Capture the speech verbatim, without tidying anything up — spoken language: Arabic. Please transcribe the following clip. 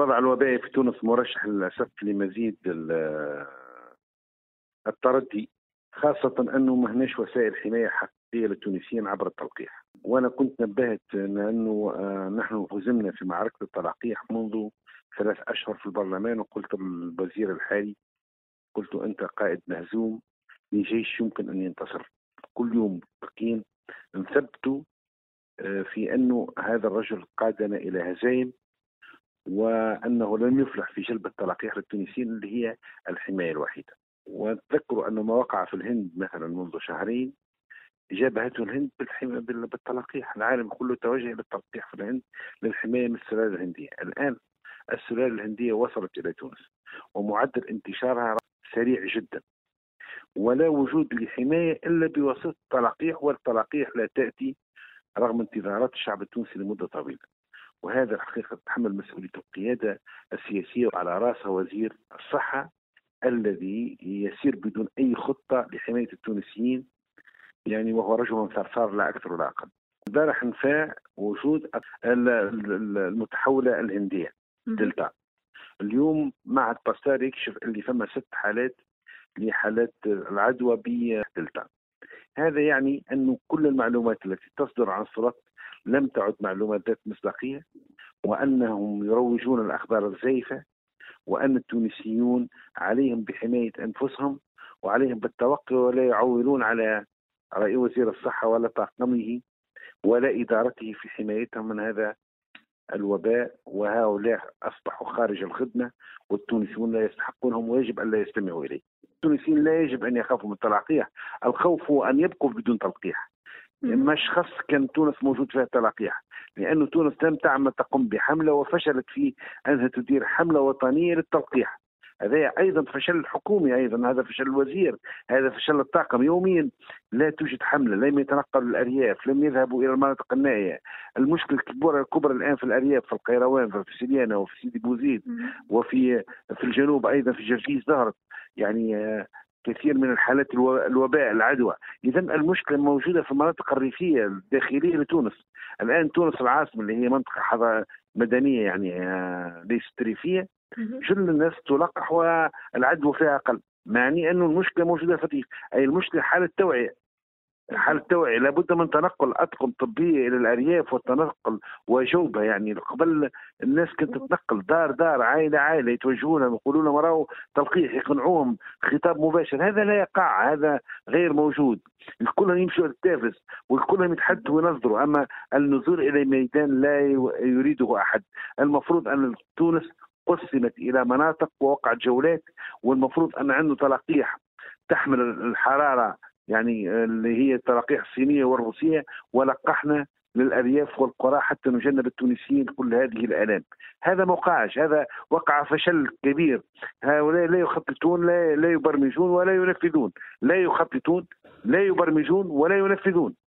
الوضع الوبائي في تونس مرشح للأسف لمزيد التردي، خاصة أنه ما هناش وسائل حماية حقيقية للتونسيين عبر التلقيح. وأنا كنت نبهت أنه نحن هزمنا في معركة التلقيح منذ ثلاث أشهر في البرلمان، وقلت للوزير الحالي، قلت أنت قائد مهزوم لجيش يمكن أن ينتصر. كل يوم بقين نثبتوا في أنه هذا الرجل قادنا إلى هزائم، وأنه لم يفلح في جلب التلقيح للتونسيين اللي هي الحماية الوحيدة. وتذكروا أن ما وقع في الهند مثلا منذ شهرين جابهته الهند بالتلقيح، العالم كله توجه للتلقيح في الهند للحماية من السلالة الهندية. الآن السلالة الهندية وصلت إلى تونس ومعدل انتشارها سريع جدا، ولا وجود لحماية إلا بواسطة التلقيح، والتلقيح لا تأتي رغم انتظارات الشعب التونسي لمدة طويلة. وهذا الحقيقة تحمل مسؤولية القيادة السياسية، وعلى رأسها وزير الصحة الذي يسير بدون أي خطة لحماية التونسيين، يعني وهو رجل ثرثار لا أكثر ولا أقل. البارح نفاع وجود المتحولة الهندية دلتا. اليوم معهد باستار يكشف اللي فما ست حالات لحالات العدوى بدلتا. هذا يعني أنه كل المعلومات التي تصدر عن السلطات لم تعد معلومات ذات مصداقية، وأنهم يروجون الأخبار الزائفة، وأن التونسيون عليهم بحماية أنفسهم وعليهم بالتوقي، ولا يعولون على رأي وزير الصحة ولا طاقمه ولا إدارته في حمايتهم من هذا الوباء. وهؤلاء أصبحوا خارج الخدمة، والتونسيون لا يستحقونهم ويجب أن لا يستمعوا إليه. التونسيين لا يجب أن يخافوا من التلقيح، الخوف هو أن يبقوا بدون تلقيح. مش خص كان تونس موجود فيها تلقيح، لأن تونس لم تعمل تقوم بحملة وفشلت في أنها تدير حملة وطنية للتلقيح. هذا أيضا فشل الحكومي، أيضا هذا فشل الوزير، هذا فشل الطاقم. يوميا لا توجد حملة، لم يتنقلوا الأرياف، لم يذهبوا إلى المناطق النائية. المشكلة الكبرى الكبرى الآن في الأرياف، في القيروان، في سليانة، وفي سيدي بوزيد، وفي في الجنوب أيضا في جرجيس ظهرت يعني كثير من الحالات الوباء العدوى. إذا المشكلة موجودة في المناطق الريفية الداخلية لتونس. الآن تونس العاصمة اللي هي منطقة مدنية يعني ليست ريفية، جل الناس تلقح والعدوى فيها أقل، معني أنه المشكلة موجودة في الريف. أي المشكلة حالة توعية، حالة توعية لابد من تنقل أطقم طبية إلى الأرياف والتنقل وجوبها. يعني قبل الناس كانت تتنقل دار دار، عائلة عائلة، يتوجهونهم يقولون مراه تلقيح، يقنعوهم خطاب مباشر. هذا لا يقع، هذا غير موجود. الكل يمشوا التافز والكل يتحدثوا وينظروا، أما النزول إلى ميدان لا يريده أحد. المفروض أن تونس قسمت إلى مناطق ووقعت جولات، والمفروض أن عنده تلقيح تحمل الحرارة يعني اللي هي التلقيح الصينية والروسية، ولقحنا للأرياف والقرى حتى نجنب التونسيين كل هذه الآلام. هذا موقعش، هذا وقع فشل كبير. هؤلاء لا يخططون، لا, لا يبرمجون ولا ينفذون، لا يخططون لا يبرمجون ولا ينفذون.